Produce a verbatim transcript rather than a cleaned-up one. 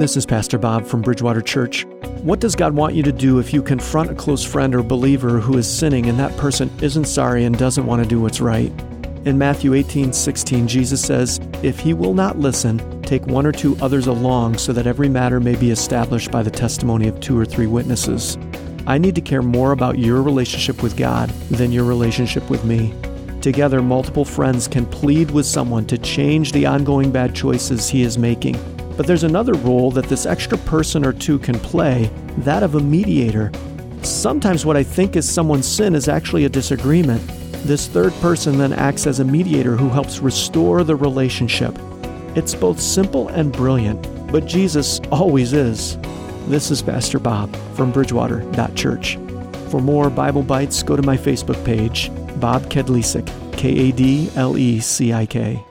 This is Pastor Bob from Bridgewater Church. What does God want you to do if you confront a close friend or believer who is sinning and that person isn't sorry and doesn't want to do what's right? In Matthew eighteen sixteen, Jesus says, "If he will not listen, take one or two others along so that every matter may be established by the testimony of two or three witnesses." I need to care more about your relationship with God than your relationship with me. Together, multiple friends can plead with someone to change the ongoing bad choices he is making. But there's another role that this extra person or two can play, that of a mediator. Sometimes what I think is someone's sin is actually a disagreement. This third person then acts as a mediator who helps restore the relationship. It's both simple and brilliant, but Jesus always is. This is Pastor Bob from Bridgewater dot Church. For more Bible Bites, go to my Facebook page, Bob Kedlicik, K A D L E C I K.